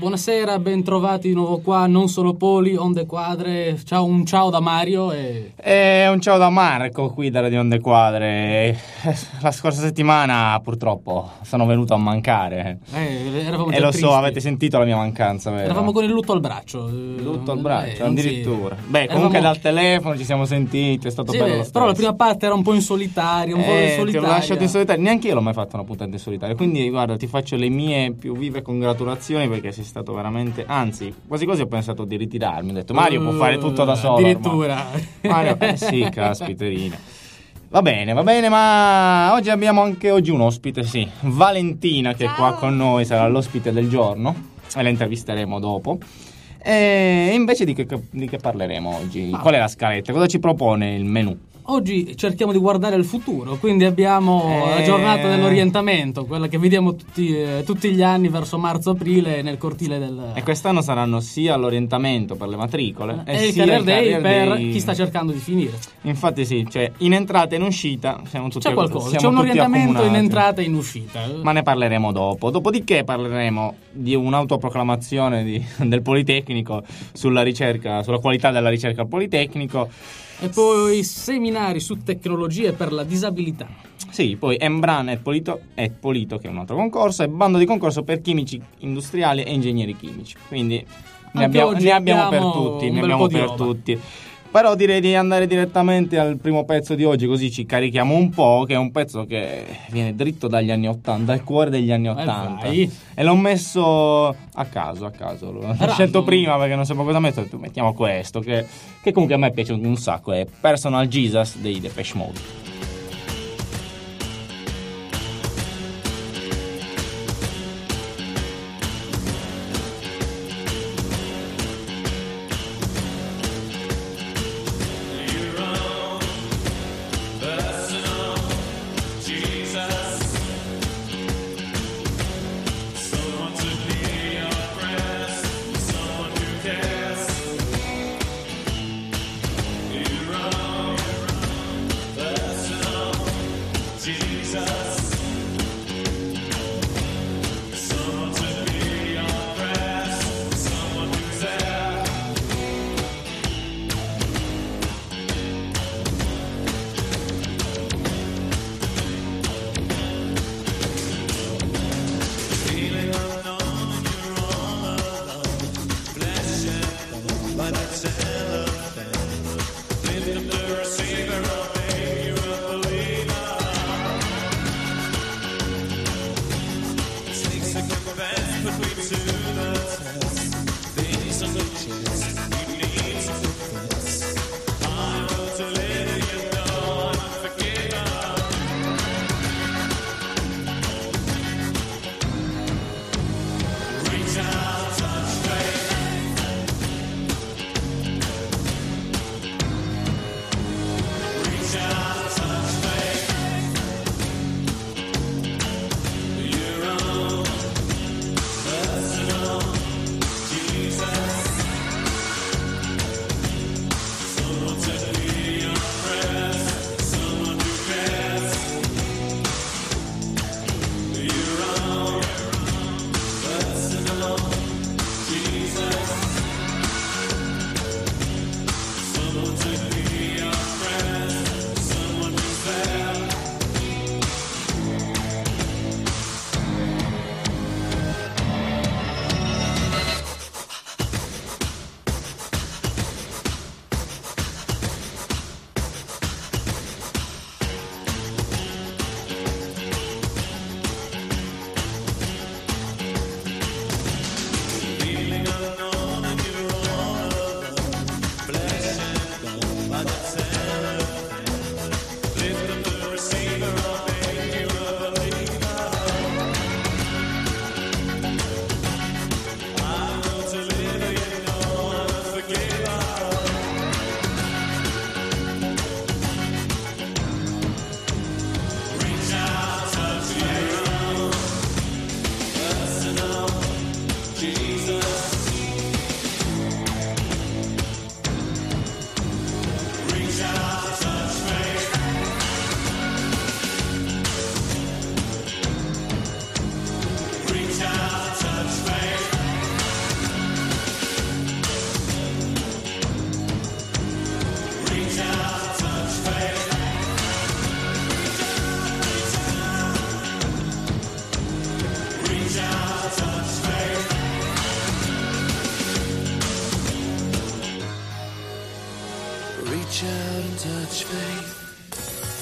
buonasera, ben trovati di nuovo qua, non sono Poli, Onde Quadre, un ciao da Mario e un ciao da Marco qui da Radio Onde Quadre. La scorsa settimana purtroppo sono venuto a mancare eravamo e lo tristi. So, avete sentito la mia mancanza, vero? Eravamo con il lutto al braccio. Lutto al braccio, anzi, addirittura. Beh, comunque dal telefono ci siamo sentiti, è stato bello lo stesso. Però la prima parte era un po' in solitaria, Ti ho lasciato in solitaria, neanche io l'ho mai fatto una puntata in solitaria, quindi guarda, ti faccio le mie più vive congratulazioni perché sei stato veramente, anzi, quasi quasi ho pensato di ritirarmi, ho detto Mario può fare tutto da solo addirittura Mario, sì, caspiterina. Va bene, ma oggi abbiamo anche un ospite, sì, Valentina, che è qua con noi, sarà l'ospite del giorno e la intervisteremo dopo. E invece di che parleremo oggi? Qual è la scaletta? Cosa ci propone il menù? Oggi cerchiamo di guardare il futuro, quindi abbiamo la giornata dell'orientamento, quella che vediamo tutti gli anni verso marzo-aprile nel cortile del... E quest'anno saranno sia l'orientamento per le matricole e il sia Career il Day Career per Day. chi sta cercando di finire. Infatti sì, cioè in entrata e in uscita siamo tutti c'è qualcosa, siamo c'è un tutti orientamento accomunati. in entrata e in uscita. Ma ne parleremo dopo. Dopodiché parleremo di un'autoproclamazione del Politecnico sulla ricerca, sulla qualità della ricerca al Politecnico. E poi seminari su tecnologie per la disabilità. Sì, poi Embran e Polito, che è un altro concorso, e bando di concorso per chimici industriali e ingegneri chimici. Quindi ne abbiamo per tutti. Però direi di andare direttamente al primo pezzo di oggi, così ci carichiamo un po', che è un pezzo che viene dritto dagli anni 80, dal cuore degli anni 80. E l'ho messo a caso, l'ho scelto prima perché non sapevo cosa mettere, mettiamo questo, che comunque a me piace un sacco, è Personal Jesus dei Depeche Mode.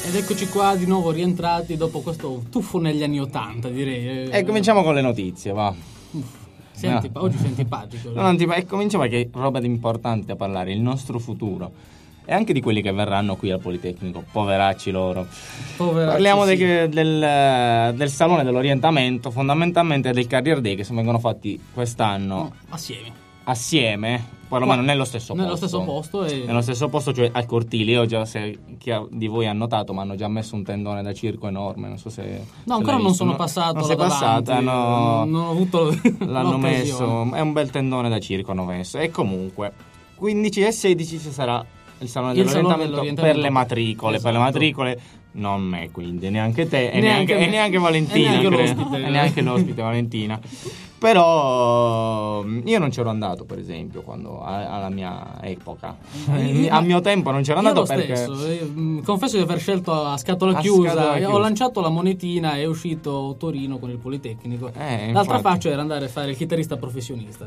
Ed eccoci qua di nuovo rientrati dopo questo tuffo negli anni '80, direi. E cominciamo con le notizie, va. Oggi sei antipatico. E cominciamo perché roba di importante da parlare, il nostro futuro. E anche di quelli che verranno qui al Politecnico, poveracci loro. Parliamo sì. del salone dell'orientamento, fondamentalmente del Career Day che vengono fatti quest'anno assieme, perlomeno nello stesso posto. Nello stesso posto, cioè al cortile. Io già, se chi di voi ha notato, mi hanno già messo un tendone da circo enorme, non so se... No, ancora non sono passato. Non sei passata, no. Non ho avuto l'hanno messo, è un bel tendone da circo hanno messo. E comunque 15 e 16 ci sarà il salone dell'orientamento per le matricole. Esatto. Per le matricole non me, quindi neanche te e neanche Valentina, e neanche l'ospite Valentina. Però io non c'ero andato, per esempio, quando alla mia epoca. Al mio tempo non c'ero andato perché... Confesso di aver scelto a scatola chiusa. Ho lanciato la monetina e è uscito Torino con il Politecnico. L'altra faccia era andare a fare il chitarrista professionista.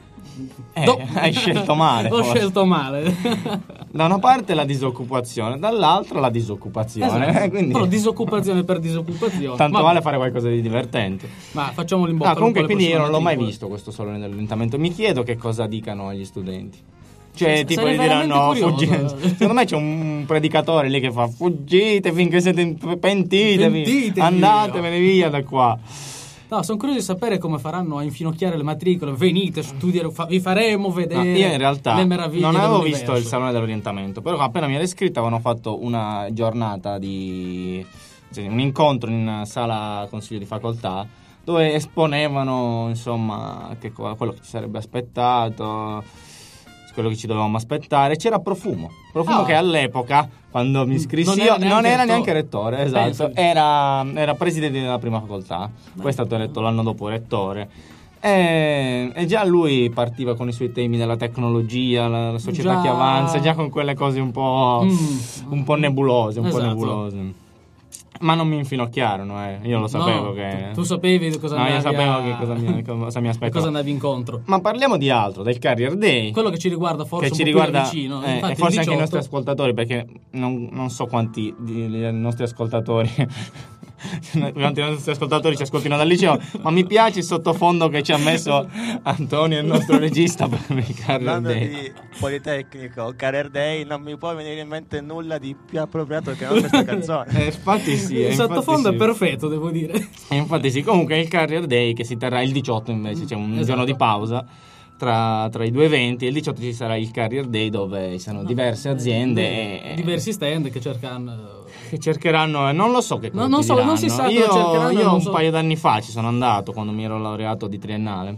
Hai scelto male. Ho scelto male. Da una parte la disoccupazione, dall'altra la disoccupazione. Esatto. Quindi... Però disoccupazione per disoccupazione. Tanto vale fare qualcosa di divertente. Ma facciamo l'imbocca. Comunque, quindi io non l'ho mai visto questo salone dell'orientamento. Mi chiedo che cosa dicano agli studenti. Cioè, tipo, gli diranno fuggite. Secondo me c'è un predicatore lì che fa: fuggite finché siete pentitevi. Andatevene via da qua. No, sono curioso di sapere come faranno a infinocchiare le matricole. Venite, vi faremo vedere. Io in realtà le meraviglie non avevo dell'universo. visto il salone dell'orientamento, però appena mi ero iscritto avevano fatto una giornata un incontro in sala consiglio di facoltà dove esponevano, insomma, quello che ci sarebbe aspettato, quello che ci dovevamo aspettare. C'era Profumo che all'epoca, quando mi iscrissi non era neanche rettore, esatto. Era presidente della prima facoltà. Poi è stato eletto l'anno dopo rettore. E già lui partiva con i suoi temi della tecnologia, la società che avanza, già con quelle cose un po' nebulose, nebulose. Ma non mi infinocchiarono, io lo sapevo che... Tu sapevi cosa andavi io sapevo che cosa mi aspettava. Cosa andavi incontro. Ma parliamo di altro, del Career Day. Quello che ci riguarda forse più da vicino. E forse anche i nostri ascoltatori, perché non so quanti dei nostri ascoltatori... Quanti nostri ascoltatori ci ascoltino dal liceo, ma mi piace il sottofondo che ci ha messo Antonio, il nostro regista, per il Career Day. Di Politecnico, Career Day, non mi può venire in mente nulla di più appropriato che non questa canzone. Infatti sì, il sottofondo è perfetto, devo dire. Infatti sì, comunque è il Career Day che si terrà il 18, invece c'è un giorno di pausa tra i due eventi. Il 18 ci sarà il Career Day, dove ci sono diverse aziende e diversi stand che cercheranno, non lo so che cosa non si sa. Io un paio d'anni fa ci sono andato quando mi ero laureato di triennale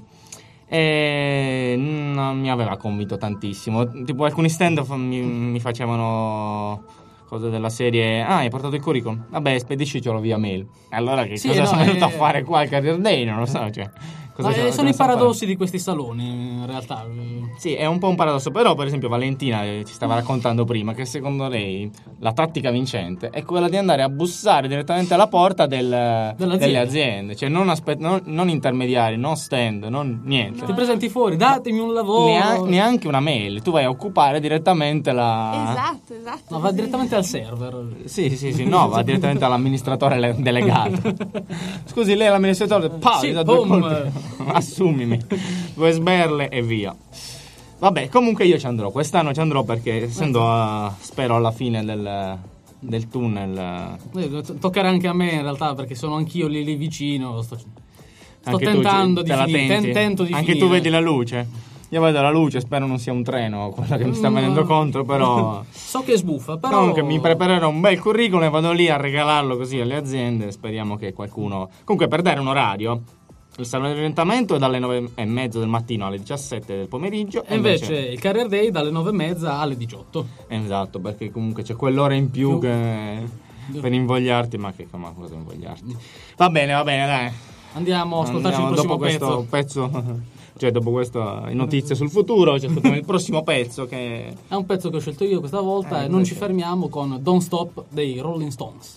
e non mi aveva convinto tantissimo. Tipo, alcuni stand mi facevano cose della serie: hai portato il curriculum? Vabbè, spediscicelo via mail. Allora cosa sono venuto a fare qua al Career Day? Non lo so, sono i paradossi di questi saloni, in realtà. Sì, è un po' un paradosso. Però, per esempio, Valentina ci stava raccontando prima che secondo lei la tattica vincente è quella di andare a bussare direttamente alla porta delle aziende. Cioè non intermediari, non stand, non niente. Ti presenti fuori, datemi un lavoro. Neanche una mail. Tu vai a occupare direttamente Esatto. No, va direttamente al server. Sì, no, va direttamente all'amministratore delegato. Scusi, lei è l'amministratore? Sì, da 2 colpi. Assumimi 2 sberle e via. Vabbè, comunque io ci andrò. Quest'anno ci andrò perché essendo spero alla fine del tunnel. Toccherà anche a me in realtà, perché sono anch'io lì vicino. Sto anche tentando tu, di finire. Tento di anche finire. tu vedi la luce. Io vedo la luce, spero non sia un treno quella che mi sta venendo contro, però so che sbuffa, però comunque mi preparerò un bel curriculum e vado lì a regalarlo così alle aziende. Speriamo che qualcuno... Comunque, per dare un orario, il salone di orientamento è dalle 9:30 del mattino alle 17 del pomeriggio. E invece il Career Day dalle 9:30 alle 18. Esatto, perché comunque c'è quell'ora in più che per invogliarti, ma cosa invogliarti? Va bene, dai. Andiamo a ascoltarci il prossimo dopo questo pezzo. Cioè, dopo questa notizie sul futuro, ci ascoltiamo il prossimo pezzo, che è un pezzo che ho scelto io questa volta, e non ci fermiamo con Don't Stop dei Rolling Stones.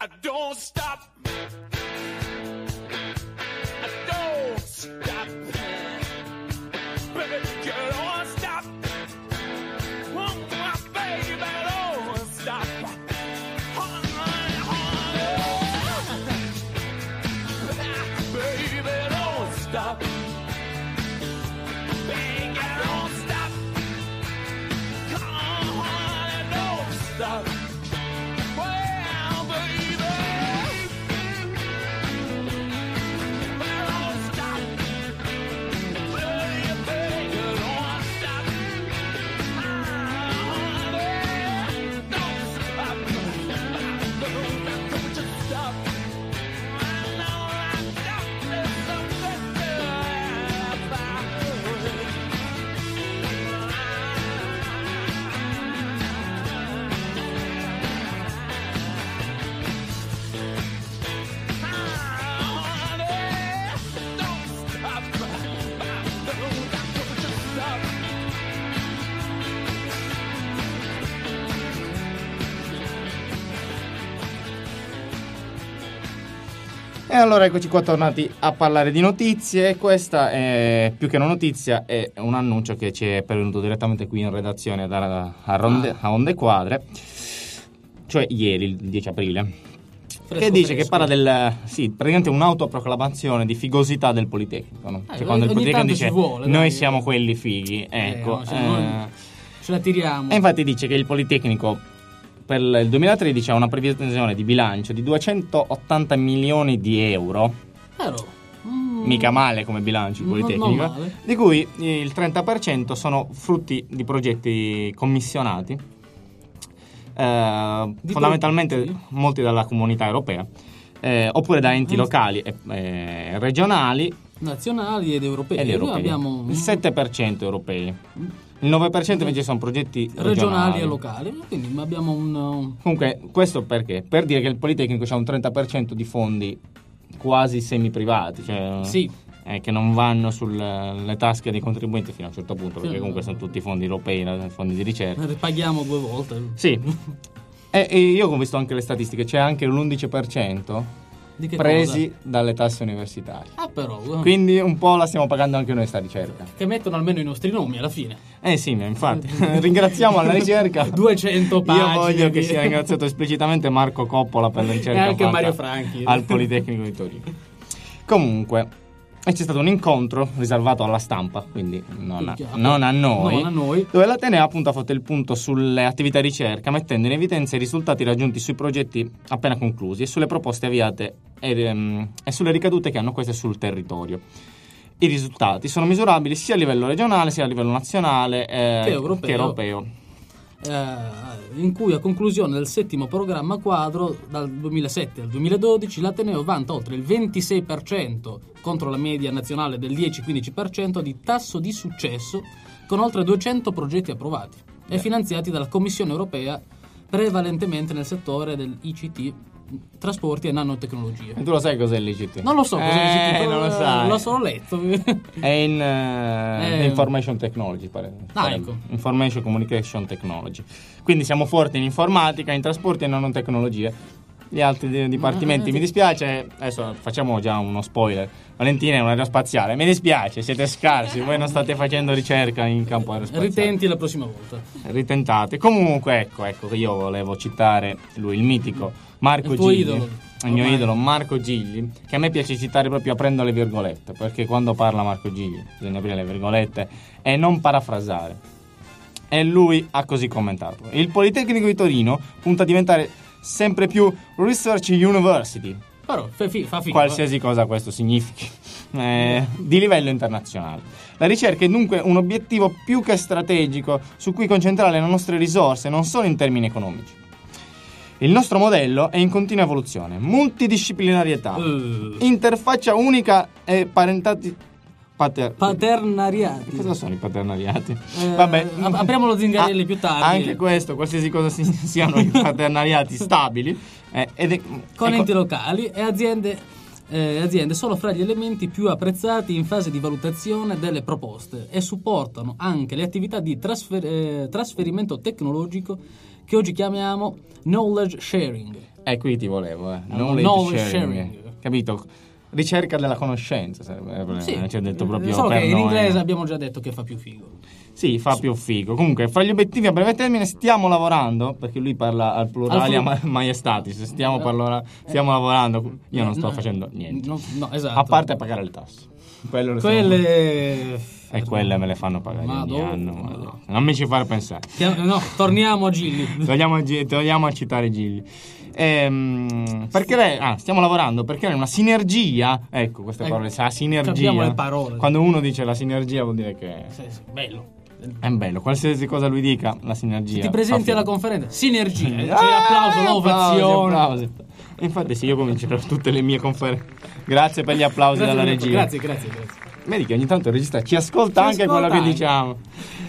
I don't stop. I don't stop. Baby, you don't stop. Oh, my baby, don't stop. Baby, don't stop. Baby, don't stop. Come on, don't stop. Well, baby, don't stop. Baby, don't stop. Don't stop. Don't just stop. E allora eccoci qua tornati a parlare di notizie. Questa è più che una notizia, è un annuncio che ci è pervenuto direttamente qui in redazione a Onde Quadre, cioè ieri, il 10 aprile, che dice che parla praticamente un'autoproclamazione di figosità del Politecnico, no? Cioè quando il Politecnico dice noi siamo quelli fighi, ecco, noi ce la tiriamo. E infatti dice che il Politecnico per il 2013 ha una previsione di bilancio di 280 milioni di euro. Mica male come bilancio il Politecnico, di cui il 30% sono frutti di progetti commissionati, fondamentalmente molti dalla comunità europea, oppure da enti locali e regionali, nazionali ed europei. Noi abbiamo il 7% europei. Il 9% invece sono progetti regionali e locali, quindi abbiamo Comunque, questo perché? Per dire che il Politecnico ha un 30% di fondi quasi semi-privati, cioè che non vanno sulle tasche dei contribuenti fino a un certo punto, perché comunque sono tutti fondi europei, fondi di ricerca. Paghiamo 2 volte. Sì. E io ho visto anche le statistiche, c'è anche l'11% presi dalle tasse universitarie. Però quindi un po' la stiamo pagando anche noi sta ricerca, che mettono almeno i nostri nomi alla fine. Sì, infatti ringraziamo alla ricerca 200 pagine. Io voglio che sia ringraziato esplicitamente Marco Coppola per la ricerca e anche Mario Franchi al Politecnico di Torino. Comunque c'è stato un incontro riservato alla stampa, quindi non a noi, dove l'Ateneo appunto ha fatto il punto sulle attività di ricerca, mettendo in evidenza i risultati raggiunti sui progetti appena conclusi e sulle proposte avviate e sulle ricadute che hanno queste sul territorio. I risultati sono misurabili sia a livello regionale sia a livello nazionale che europeo. In cui a conclusione del 7° programma quadro dal 2007 al 2012 l'Ateneo vanta oltre il 26% contro la media nazionale del 10-15% di tasso di successo, con oltre 200 progetti approvati e finanziati dalla Commissione europea, prevalentemente nel settore del ICT, trasporti e nanotecnologie. E tu lo sai cos'è l'ICT? Non lo so cos'è l'ICT, non lo sai. L'ho solo letto. È in Information Technology, ecco. Information Communication Technology. Quindi siamo forti in informatica, in trasporti e nanotecnologie. Gli altri dipartimenti, mi dispiace, adesso facciamo già uno spoiler. Valentina è un'aerospaziale, mi dispiace, siete scarsi, voi non state facendo ricerca in campo aerospaziale. Ritenti la prossima volta. Ritentate. Comunque, ecco che io volevo citare lui, il mitico Marco Gigli. Il mio idolo Marco Gigli, che a me piace citare proprio aprendo le virgolette, perché quando parla Marco Gigli bisogna aprire le virgolette e non parafrasare. E lui ha così commentato: il Politecnico di Torino punta a diventare sempre più Research University. Però fa figo, qualsiasi cosa questo significhi, di livello internazionale. La ricerca è dunque un obiettivo più che strategico su cui concentrare le nostre risorse, non solo in termini economici. Il nostro modello è in continua evoluzione, multidisciplinarietà, interfaccia unica e paternariati. Cosa sono i paternariati? Vabbè, apriamo lo Zingarelli più tardi. Anche questo, qualsiasi cosa siano i paternariati stabili, con enti locali e aziende sono fra gli elementi più apprezzati in fase di valutazione delle proposte e supportano anche le attività di trasferimento tecnologico che oggi chiamiamo knowledge sharing. Qui ti volevo, knowledge sharing. Capito? Ricerca della conoscenza sarebbe, Sì, c'è detto proprio solo per che in noi. inglese abbiamo già detto che fa più figo. Sì, fa più figo. Comunque, fra gli obiettivi a breve termine stiamo lavorando, perché lui parla al plurale maiestatis, stiamo lavorando, io non sto facendo niente. No, esatto. A parte pagare le tasse. Quelle... E quelle me le fanno pagare ogni anno. Non mi ci fare pensare. No, torniamo a Gilli. Togliamo a citare Gilli. Perché stiamo lavorando per creare una sinergia. Ecco, queste parole, la sinergia. Abbiamo le parole. Quando uno dice la sinergia vuol dire che Sì, bello. è bello, qualsiasi cosa lui dica, la sinergia. Ti presenti alla conferenza, sinergia, c'è applauso, ovazione. Applausi. Infatti sì, io comincerò tutte le mie conferenze. Grazie per gli applausi dalla regia. Grazie. Vedi che ogni tanto il regista ci ascolta anche quello che diciamo.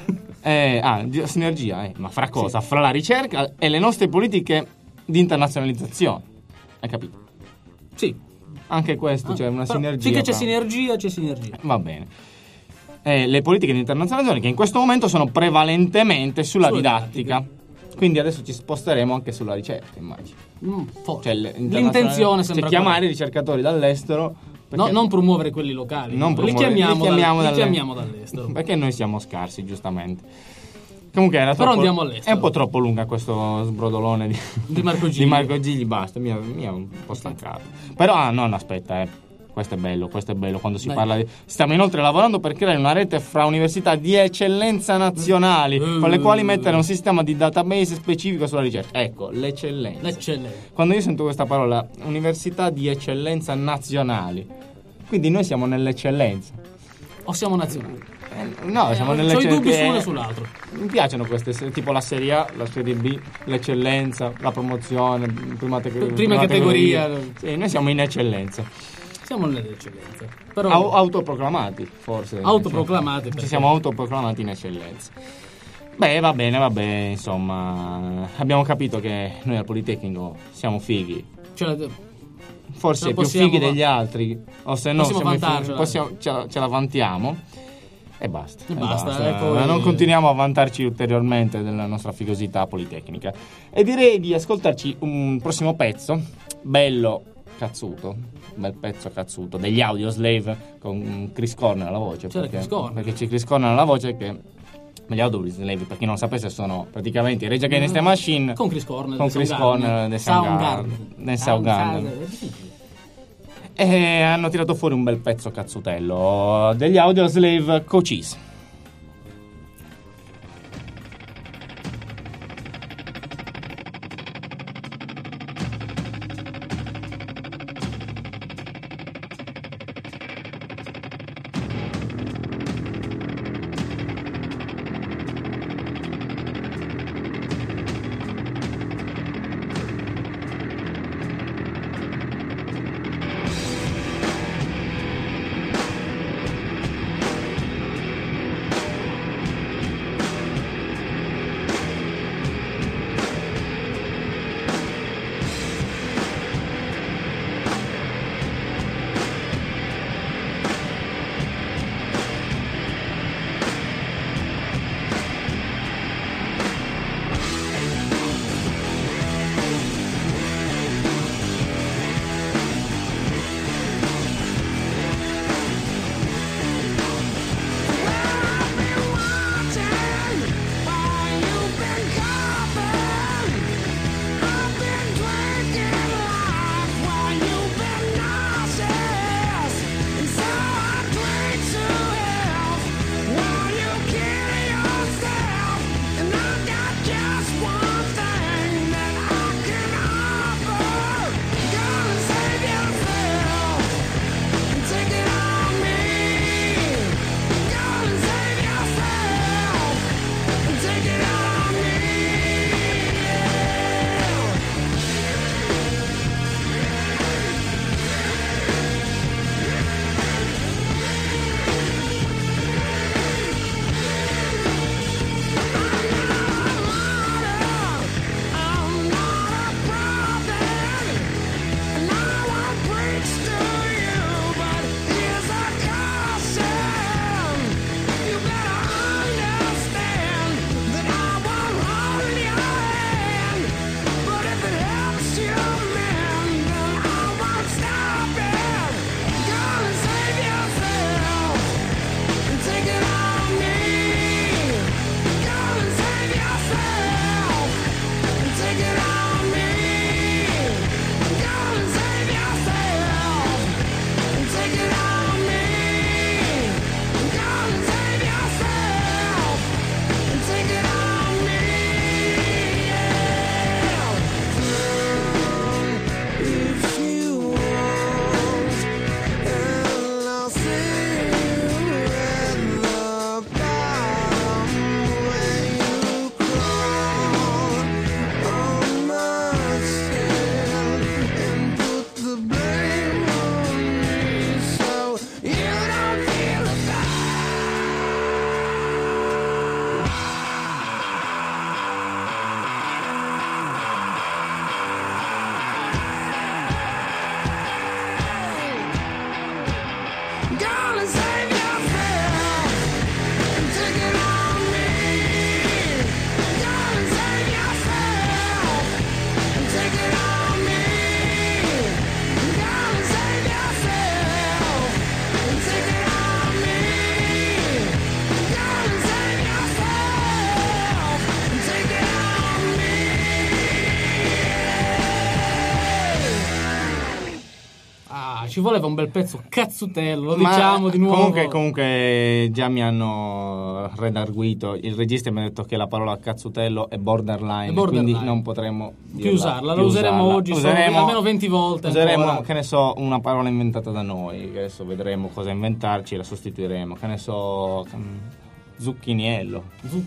Sinergia, ma fra cosa? Sì. Fra la ricerca e le nostre politiche di internazionalizzazione. Hai capito? Sì. Anche questo, c'è una sinergia. Finché c'è sinergia. Va bene. Le politiche di internazionalizzazione che in questo momento sono prevalentemente sulla didattica. Quindi adesso ci sposteremo anche sulla ricerca, immagino. Cioè, l'intenzione sembra chiamare i ricercatori dall'estero. Non promuovere quelli locali. Li chiamiamo dall'estero. Perché noi siamo scarsi, giustamente. Comunque però andiamo all'estero. È un po' troppo lunga questo sbrodolone di Marco Gigli. Di Marco Gigli, basta, mi è un po' stancato. Però aspetta, questo è bello quando si parla di... Stiamo inoltre lavorando per creare una rete fra università di eccellenza nazionali con le quali mettere un sistema di database specifico sulla ricerca. Ecco, l'eccellenza. Quando io sento questa parola, università di eccellenza nazionali, quindi noi siamo nell'eccellenza. O siamo nazionali? No, siamo nell'eccellenza. C'ho i dubbi su uno e sull'altro. Mi piacciono queste, tipo la Serie A, la Serie B, l'eccellenza, la promozione, prima categoria. Sì, noi siamo in eccellenza. Siamo nell'eccellenza. Però autoproclamati, forse. Autoproclamati. Ci siamo autoproclamati in eccellenza. Beh, va bene, insomma, abbiamo capito che noi al Politecnico siamo fighi. Forse più fighi degli altri, o se no ce la vantiamo. E basta. Poi... Non continuiamo a vantarci ulteriormente della nostra figosità politecnica. E direi di ascoltarci un prossimo pezzo, bello cazzuto, un bel pezzo cazzuto, degli Audioslave con Chris Cornell alla voce. Perché c'è Chris Cornell alla voce che... Gli Audioslave, per chi non sapesse, sono praticamente i Rage Against the Machine con Chris Cornell del Soundgarden. E hanno tirato fuori un bel pezzo cazzutello degli Audioslave, Cochise. Ci voleva un bel pezzo cazzutello, lo diciamo di nuovo. Comunque già mi hanno redarguito, il regista mi ha detto che la parola cazzutello è borderline. Quindi non potremmo più usarla, la useremo oggi almeno 20 volte. Useremo, ancora. Che ne so, una parola inventata da noi, che adesso vedremo cosa inventarci, la sostituiremo, che ne so, zucchiniello,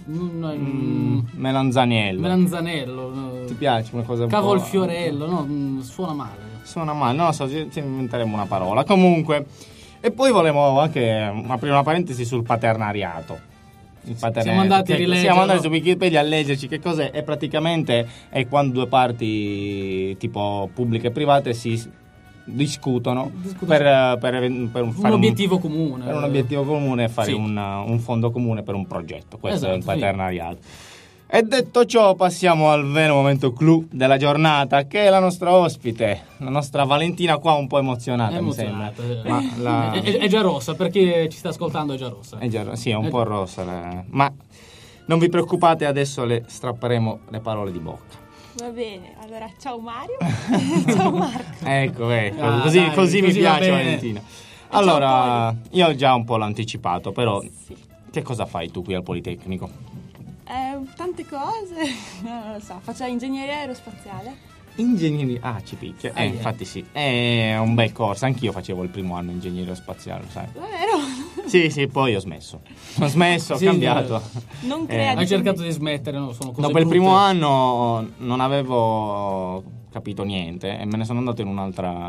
melanzaniello. Ti piace una cosa? Cavolfiorello, no, suona male. Suona male, non lo so, ci inventeremo una parola. Comunque, e poi volevo anche aprire una parentesi sul paternariato. Siamo andati a rileggere. Siamo andati su Wikipedia a leggerci che cos'è. E praticamente è quando due parti, tipo pubbliche e private, si discutono per un obiettivo comune. Per un obiettivo comune e fare un fondo comune per un progetto. Questo è il paternariato. E detto ciò, passiamo al vero momento clou della giornata, che è la nostra ospite, la nostra Valentina, qua un po' emozionata. Mi sembra. Ma è già rossa, per chi ci sta ascoltando è già rossa. Sì, è un po' rossa. Ma non vi preoccupate, adesso le strapperemo le parole di bocca. Va bene, allora ciao Mario. Ciao Marco. Ecco, così mi piace Valentina. Allora, io già un po' l'ho anticipato, però che cosa fai tu qui al Politecnico? Tante cose, non lo so, faccio ingegneria aerospaziale. Ingegneria, ci picchia. Infatti sì, è un bel corso, anch'io facevo il primo anno ingegneria spaziale, sai. Davvero? Sì, poi ho smesso, ho cambiato. Non crea hai cercato di smettere, no? Sono cose dopo brutte. Il primo anno non avevo capito niente e me ne sono andato in un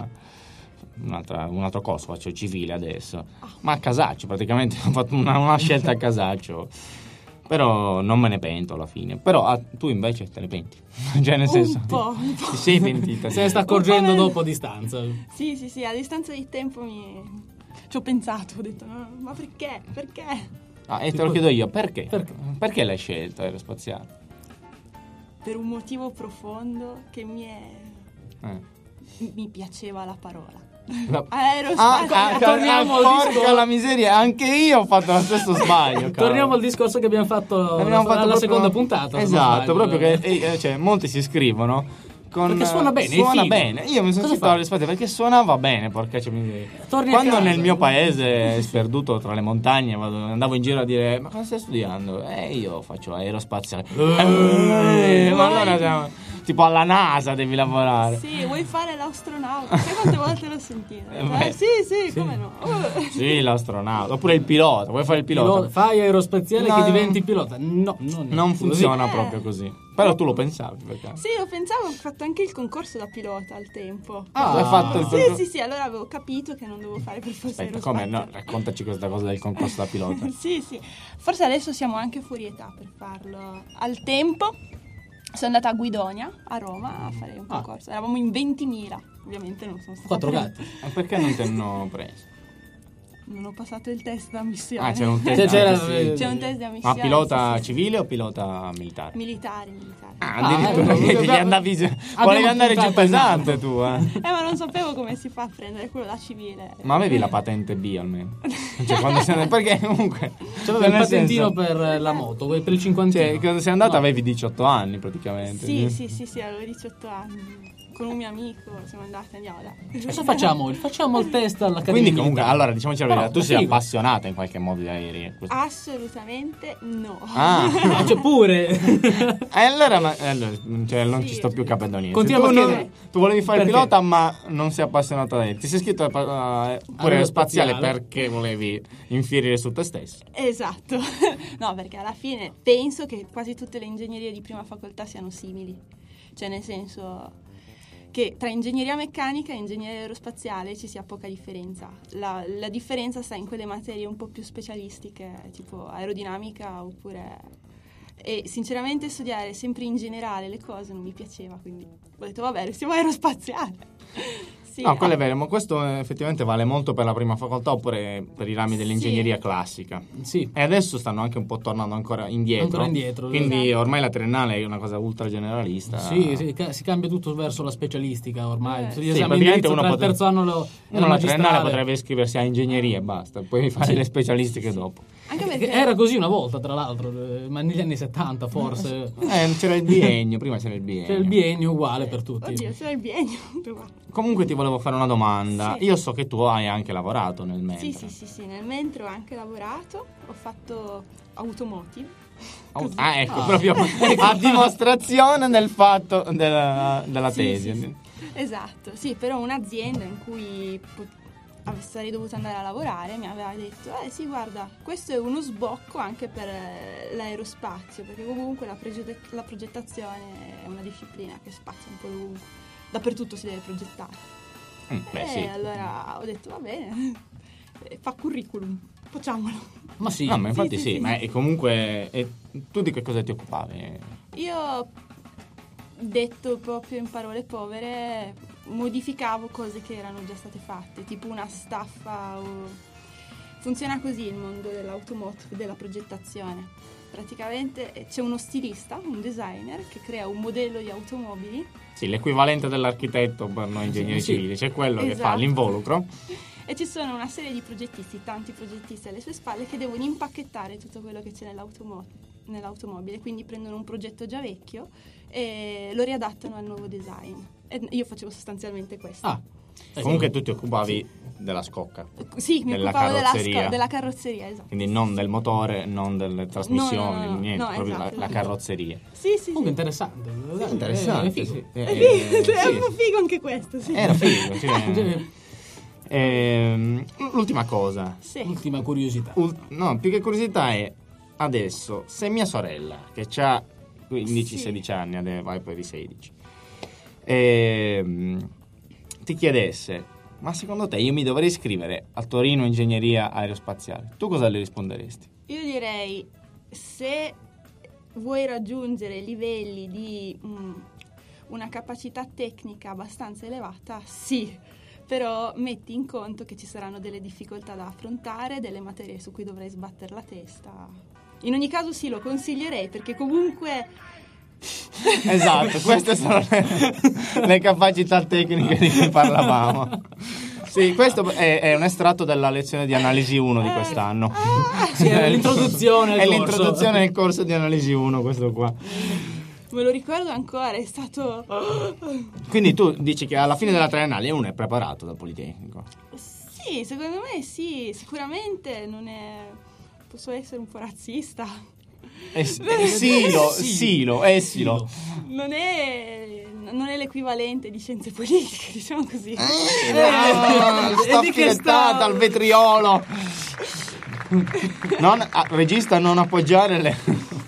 altro corso, faccio civile adesso, ma a casaccio, praticamente ho fatto una scelta a casaccio. Però non me ne pento alla fine. Però tu invece te ne penti. Cioè nel senso un po'. Ti sei pentita. Se ne sta accorgendo dopo a distanza. Sì, a distanza di tempo ci ho pensato, ho detto no, ma perché? E te lo chiedo io, perché? Perché l'hai scelta aerospaziale? Per un motivo profondo che mi piaceva la parola. Torniamo al discorso. Porca la miseria, anche io ho fatto lo stesso sbaglio. Torniamo al discorso che abbiamo fatto alla seconda puntata. Esatto, proprio che molti si iscrivono perché suona bene. Suona bene. Io mi sono iscritto all'aerospaziale perché suonava bene. Quando nel mio paese sperduto tra le montagne andavo in giro a dire: ma cosa stai studiando? Io faccio aerospaziale. Ma allora siamo tipo alla NASA, devi lavorare. Sì, vuoi fare l'astronauta? Sai quante volte l'ho sentito? Sì, come no? Sì, l'astronauta. Oppure il pilota. Vuoi fare il pilota? Fai aerospaziale che diventi pilota. No, non funziona proprio così. Però tu lo pensavi, perché? Sì, lo pensavo, ho fatto anche il concorso da pilota al tempo. Hai fatto il Sì, allora avevo capito che non dovevo fare per forza come? No, raccontaci questa cosa del concorso da pilota. Sì. Forse adesso siamo anche fuori età per farlo. Al tempo sono andata a Guidonia, a Roma, a fare un concorso. Eravamo in 20.000, ovviamente non sono stata 4 gatti. Ma perché non ti hanno preso? Non ho passato il test di ammissione. C'era un test. C'è un test di ammissione. Ma pilota civile o pilota militare? Militare. Addirittura volevi andare giù pesante tu, ma non sapevo come si fa a prendere quello da civile. Ma avevi la patente B almeno? Perché comunque c'aveva il patentino per la moto, per il 50. Quando sei andata avevi 18 anni praticamente. Sì, avevo 18 anni. Con un mio amico siamo andati, andiamo là. Cosa facciamo? Facciamo il test all'Accademia. Quindi comunque, allora diciamoci la verità, tu sei appassionata in qualche modo di aerei? Assolutamente no. C'è pure. Allora non ci sto più capendo niente. Continuiamo a chiedere. Tu volevi fare il pilota, ma non sei appassionato a aerei. Ti sei iscritto pure aerospaziale perché volevi infierire su te stesso. Esatto. No, perché alla fine penso che quasi tutte le ingegnerie di prima facoltà siano simili. Cioè nel senso che tra ingegneria meccanica e ingegneria aerospaziale ci sia poca differenza. La differenza sta in quelle materie un po' più specialistiche, tipo aerodinamica oppure... E sinceramente studiare sempre in generale le cose non mi piaceva, quindi ho detto vabbè, restiamo aerospaziale. Sì, No, quello è vero, ma questo effettivamente vale molto per la prima facoltà oppure per i rami dell'ingegneria classica. Sì. E adesso stanno anche un po' tornando ancora indietro. Quindi esatto. ormai la triennale è una cosa ultra generalista. Sì, si cambia tutto verso la specialistica ormai. Gli Sì, esami praticamente inizio uno tra il potrebbe- terzo anno Uno alla triennale potrebbe iscriversi a ingegneria e basta, poi fare le specialistiche dopo. Anche Che perché era così una volta, tra l'altro, ma negli anni 70 forse. C'era il biennio, prima c'era il biennio. C'è il biennio uguale per tutti. oddio, c'era il biennio. Comunque ti volevo fare una domanda. Sì. Io so che tu hai anche lavorato nel mentre. Sì, nel mentre ho anche lavorato, ho fatto automotive. Ecco, proprio a dimostrazione del fatto della Sì, tesi. sì. Esatto, sì, però un'azienda in cui sarei dovuta andare a lavorare mi aveva detto sì, guarda, questo è uno sbocco anche per l'aerospazio, perché comunque la progettazione è una disciplina che spazia un po' dovunque, dappertutto si deve progettare. Sì. Allora ho detto va bene, fa curriculum, facciamolo. Ma sì. No, ma infatti Sì. Ma comunque tu di che cosa ti occupavi? Io, detto proprio in parole povere, modificavo cose che erano già state fatte, tipo una staffa funziona così il mondo dell'automotive, della progettazione. Praticamente c'è uno stilista, un designer che crea un modello di automobili. Sì, l'equivalente dell'architetto per noi ingegneri Sì. civili, c'è quello che fa Esatto. l'involucro. E ci sono una serie di progettisti, tanti progettisti alle sue spalle, che devono impacchettare tutto quello che c'è nell'automobile, quindi prendono un progetto già vecchio e lo riadattano al nuovo design. E io facevo sostanzialmente questo. Comunque tu ti occupavi della scocca. Sì, mi della occupavo carrozzeria. della carrozzeria, esatto. Quindi non del motore, non delle trasmissioni, No, niente, no, proprio esatto. la carrozzeria. Sì. Comunque interessante. Interessante, È figo. sì. È un po' figo anche questo, sì. Era figo, sì. L'ultima cosa. Sì. Ultima curiosità. No, più che curiosità è adesso, se mia sorella, che ha 15-16 anni, vai per i 16, ti chiedesse, ma secondo te io mi dovrei iscrivere a Torino Ingegneria Aerospaziale, tu cosa le risponderesti? Io direi, se vuoi raggiungere livelli di una capacità tecnica abbastanza elevata, sì, però metti in conto che ci saranno delle difficoltà da affrontare, delle materie su cui dovrai sbattere la testa. In ogni caso sì, lo consiglierei, perché comunque... Esatto, queste sono le capacità tecniche di cui parlavamo. Sì, questo è un estratto della lezione di analisi 1 di quest'anno. Sì, è l'introduzione al È corso. l'introduzione al corso di analisi 1, questo qua. Me lo ricordo ancora, è stato... Quindi tu dici che alla fine della triennale uno è preparato dal Politecnico. Sì, secondo me sì, sicuramente non è... Posso essere un po' razzista. Silo. Non è l'equivalente di scienze politiche, diciamo così. Sta di che filettata al vetriolo. Regista, non appoggiare le...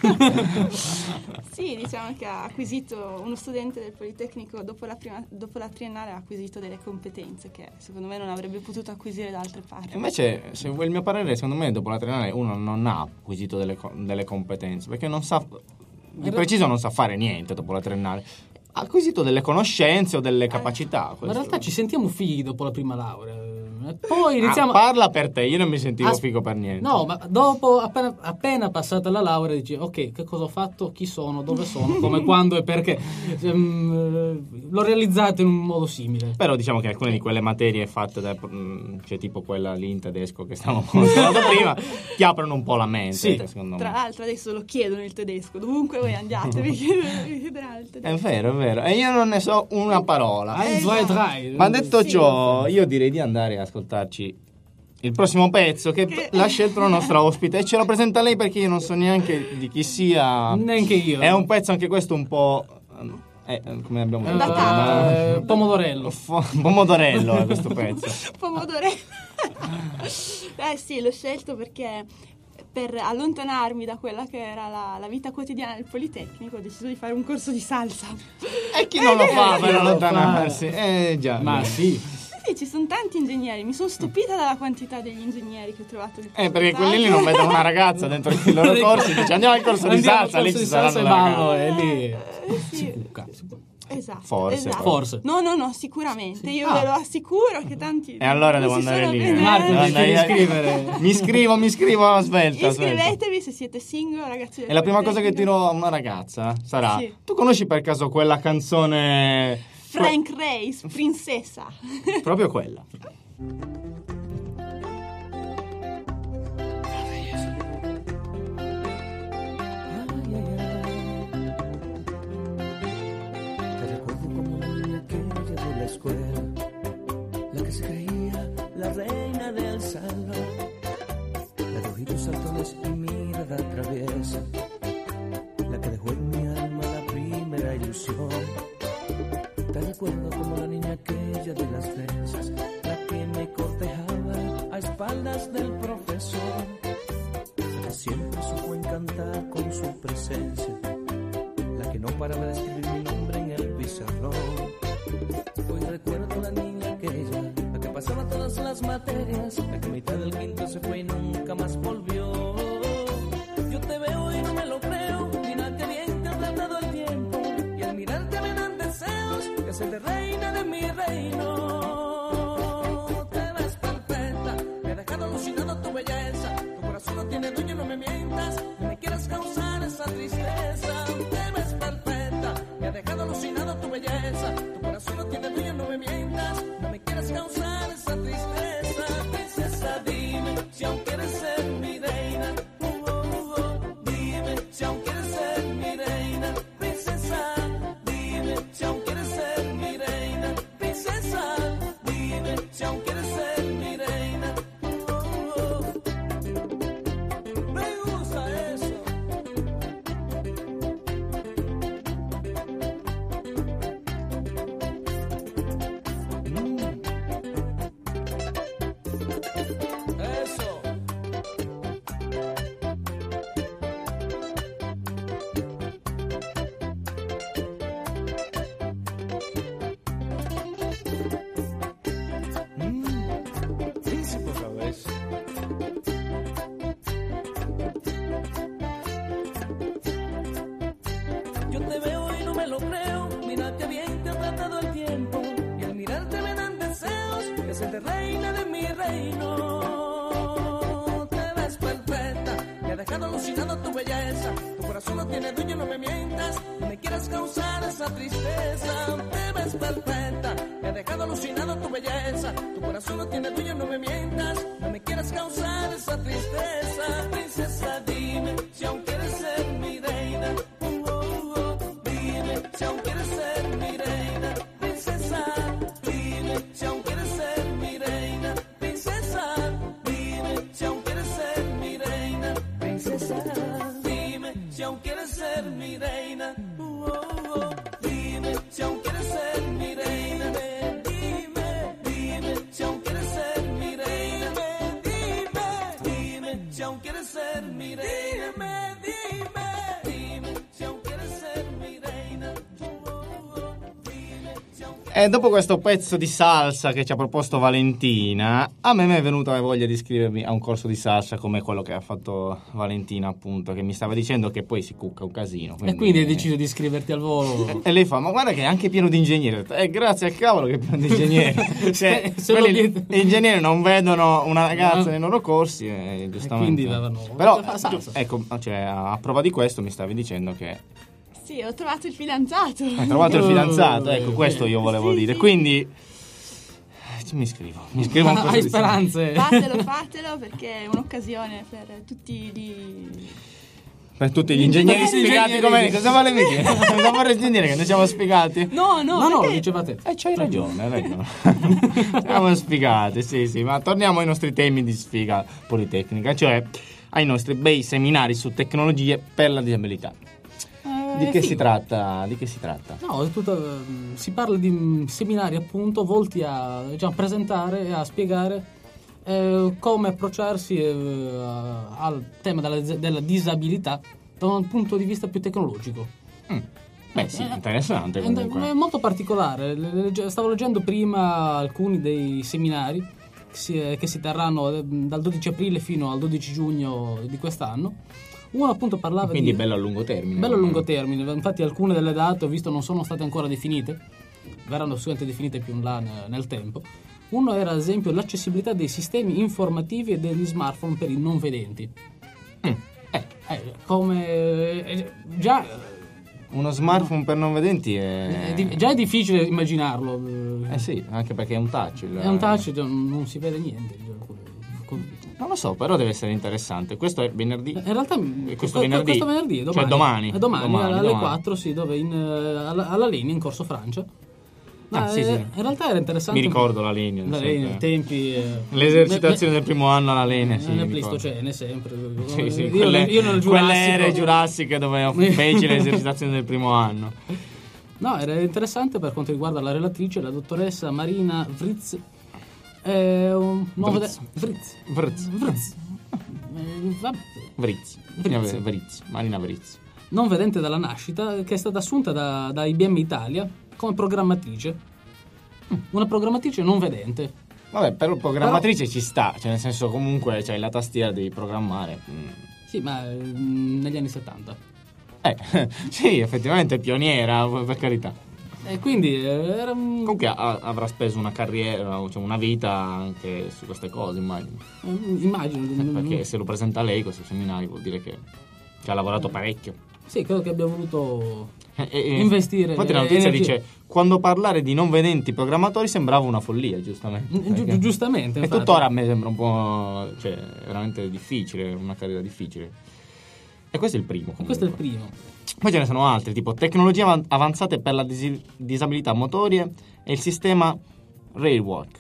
Sì, diciamo che ha acquisito uno studente del Politecnico dopo la triennale ha acquisito delle competenze che secondo me non avrebbe potuto acquisire da altre parti. Invece, se vuoi il mio parere, secondo me dopo la triennale uno non ha acquisito delle competenze, perché non sa, di preciso non sa fare niente dopo la triennale. Ha acquisito delle conoscenze o delle capacità. Ma in realtà ci sentiamo fighi dopo la prima laurea. E poi iniziamo... parla per te, io non mi sentivo figo per niente. No, ma dopo, appena passata la laurea, dici ok, che cosa ho fatto, chi sono, dove sono, come, quando e perché. L'ho realizzato in un modo simile. Però diciamo che alcune di quelle materie fatte cioè tipo quella lì in tedesco che stavamo parlando prima, ti aprono un po' la mente, Sì. secondo Tra me. l'altro adesso lo chiedono il tedesco, dovunque voi andiate vi chiederà il tedesco. È vero. E io non ne so una parola. Ein, zwei, drei. Ma detto Sì. ciò, io direi di andare a ascoltarci il prossimo pezzo che l'ha scelto la nostra ospite e ce lo presenta lei perché io non so neanche di chi sia. Neanche io. È un pezzo anche questo un po'... come abbiamo detto? Datato. Pomodorello. Pomodorello è questo pezzo. Pomodorello. Sì, l'ho scelto perché per allontanarmi da quella che era la vita quotidiana del Politecnico ho deciso di fare un corso di salsa. E chi non lo fa per Chi non lo allontanarsi? Già. Ma sì. Sì, ci sono tanti ingegneri, mi sono stupita dalla quantità degli ingegneri che ho trovato di Perché quelli lì non vedono una ragazza dentro i loro corsi, dice andiamo al corso di Andiamo salsa, al lì corso ci di salsa saranno e le ballo ragazze. e lì sì. si buca. Esatto, Forse. esatto. Forse. No, sicuramente. Io ve lo assicuro che tanti. E allora non devo si andare sono lì. presi- Marco, Devo devi andare- iscrivere. Mi scrivo a svelta. Iscrivetevi se siete single, ragazzi. del E la prima cosa che Politecnico. tiro a una ragazza sarà: Sì. tu conosci per caso quella canzone? Frank Race, Princessa. Proprio quella. Te recuerdo como la niña aquella de la escuela, la que se creía la reina del salón, la de ojitos saltones y mirada traviesa, la que dejó en mi alma la primera ilusión. Te recuerdo como la niña aquella de las trenzas, la que me cortejaba a espaldas del profesor, la que siempre supo encantar con su presencia, la que no paraba de escribir mi nombre en el pizarrón. Hoy recuerdo la niña aquella, la que pasaba todas las materias, la que a mitad del quinto se fue y nunca más volvió. Yo te veo y no me lo creo, mira que bien te ha tratado el tiempo, y al mirarte me dan deseos de hacerte reina de mi reino. Te ves perfecta, me ha dejado alucinado tu belleza, tu corazón no tiene dueño, no me mientas, no me quieras causar esa tristeza. Te ves perfecta, me ha dejado alucinado tu belleza, tu corazón no tiene dueño, no me mientas, no me quieras causar esa tristeza. Princesa, dime si aún quieres ser mi reina. Dime si aún quieres ser mi reina. Princesa, dime si aún quieres ser mi reina. Princesa, dime si aún quieres ser mi reina. Me gusta eso. Eso. Príncipe otra vez. Yo te veo y no me lo creo, mira que bien te ha tratado el tiempo, y al mirarte me dan deseos de hacerte reina de mi reino. Te ves perfecta, me ha dejado alucinado tu belleza, tu corazón no tiene dueño, no me mientas, no me quieras causar esa tristeza. Te ves perfecta, me ha dejado alucinado tu belleza, tu corazón no tiene dueño, no me mientas, no me quieras causar esa tristeza. Princesa, dime si aún quieres ser mi reina. Dime si aún quieres ser mi reina. Princesa, dime si aún quieres ser mi reina. Princesa, dime si aún quieres ser mi reina. Princesa, dime si aún quieres ser mi reina. Dime si aún quieres ser mi reina. Dime si aún quieres ser mi reina. Dime si aún quieres ser mi reina. Dime si aún quieres ser mi reina. E dopo questo pezzo di salsa che ci ha proposto Valentina, a me mi è venuta voglia di iscrivermi a un corso di salsa come quello che ha fatto Valentina, appunto, che mi stava dicendo che poi si cucca un casino. E quindi hai deciso di iscriverti al volo. E lei fa: ma guarda che è anche pieno di ingegneri. Grazie al cavolo che è pieno di ingegneri. Cioè, Se lo quelli- diete- gli ingegneri non vedono una ragazza nei loro corsi e giustamente. quindi davano- Però fa salsa. ecco, cioè, a prova di questo mi stavi dicendo che Sì, ho trovato il fidanzato. hai trovato il fidanzato, ecco, questo io volevo Sì, dire. sì. Quindi mi iscrivo a un corso Hai di speranze? Fatelo perché è un'occasione per tutti per tutti gli ingegneri Tutti gli spiegati ingegneri. come cosa vuole dire? Cosa vuole dire che noi siamo spiegati? No, No, lo perché dicevate. C'hai ragione, vero? Siamo sfigati, sì, ma torniamo ai nostri temi di sfiga politecnica, cioè ai nostri bei seminari su tecnologie per la disabilità. Di che si tratta? No, si parla di seminari appunto volti a presentare e a spiegare come approcciarsi al tema della disabilità da un punto di vista più tecnologico. Beh sì, interessante comunque. È molto particolare. Stavo leggendo prima alcuni dei seminari che si terranno dal 12 aprile fino al 12 giugno di quest'anno. Uno appunto parlava quindi di... bello a lungo termine. Bello a lungo termine, infatti alcune delle date ho visto non sono state ancora definite, verranno sicuramente definite più in là nel tempo. Uno era ad esempio l'accessibilità dei sistemi informativi e degli smartphone per i non vedenti. Già uno smartphone per non vedenti è... già è difficile immaginarlo. Sì, anche perché è un touch. È un touch, non si vede niente. Non lo so, però deve essere interessante. Questo è venerdì. In realtà questo venerdì è domani. Cioè domani. È domani alle 4, sì, dove alla Lenia in Corso Francia. Sì. In realtà era interessante. Mi ricordo la Lenia. I tempi. L'esercitazione del primo anno alla Lenia, sì. Nel Pleistocene, sempre. Sì, io nel Giurassico. Quelle aree giurassiche dove feci l'esercitazione del primo anno. No, era interessante per quanto riguarda la relatrice, la dottoressa Marina Vritz. Marina Vritz, non vedente dalla nascita, che è stata assunta da IBM Italia come programmatrice. Una programmatrice non vedente. Vabbè, però programmatrice ci sta, cioè nel senso comunque c'hai la tastiera, devi programmare. Sì, ma negli anni 70. Sì, effettivamente è pioniera, per carità. E quindi era... Comunque avrà speso una carriera, cioè una vita anche su queste cose, immagino. Immagino. Perché se lo presenta lei questo seminario vuol dire che ha lavorato parecchio. Sì, credo che abbia voluto investire. Infatti la notizia dice: quando parlare di non vedenti programmatori sembrava una follia, giustamente. Giustamente. E tuttora a me sembra un po', cioè, veramente difficile, una carriera difficile. E questo è il primo. Comunque. Questo è il primo. Poi ce ne sono altri, tipo tecnologie avanzate per la disabilità motorie e il sistema Rewalk.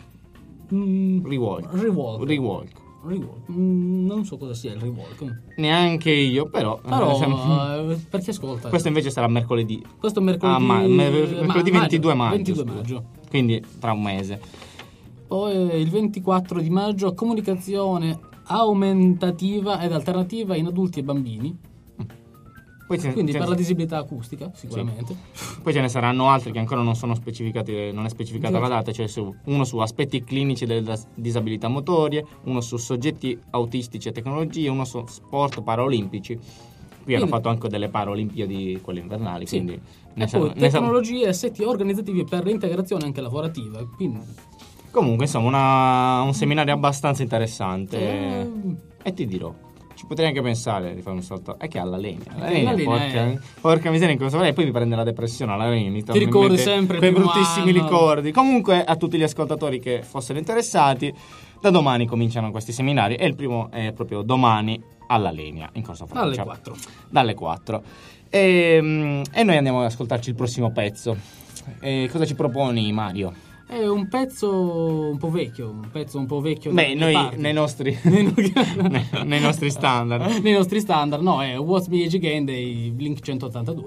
Non so cosa sia il Rewalk. Neanche io, però per chi ascolta. Questo invece sarà mercoledì. Questo mercoledì 22 maggio. Quindi tra un mese. Poi il 24 di maggio comunicazione aumentativa ed alternativa in adulti e bambini. Quindi per la disabilità acustica, sicuramente. Sì. Poi ce ne saranno altri che ancora non sono specificati, non è specificata la data, cioè uno su aspetti clinici delle disabilità motorie, uno su soggetti autistici e tecnologie, uno su sport paraolimpici. Qui hanno fatto anche delle paraolimpiadi, quelle invernali, sì. Quindi tecnologie e assetti organizzativi per l'integrazione anche lavorativa. Quindi... Comunque, insomma, un seminario abbastanza interessante. E ti dirò. Ci potrei anche pensare di fare un salto. È che alla Lenia. Porca miseria, in cosa farei? Poi mi prende la depressione alla Lenia. Ti ricordi sempre quei bruttissimi ricordi. Comunque, a tutti gli ascoltatori che fossero interessati, da domani cominciano questi seminari. E il primo è proprio domani alla Lenia, in Corso Francia. Dalle 4. E noi andiamo ad ascoltarci il prossimo pezzo. Cosa ci proponi, Mario? È un pezzo un po' vecchio. Beh, noi nei nostri nei nostri standard. Nei nostri standard, no, è What's My Age Again dei Blink 182.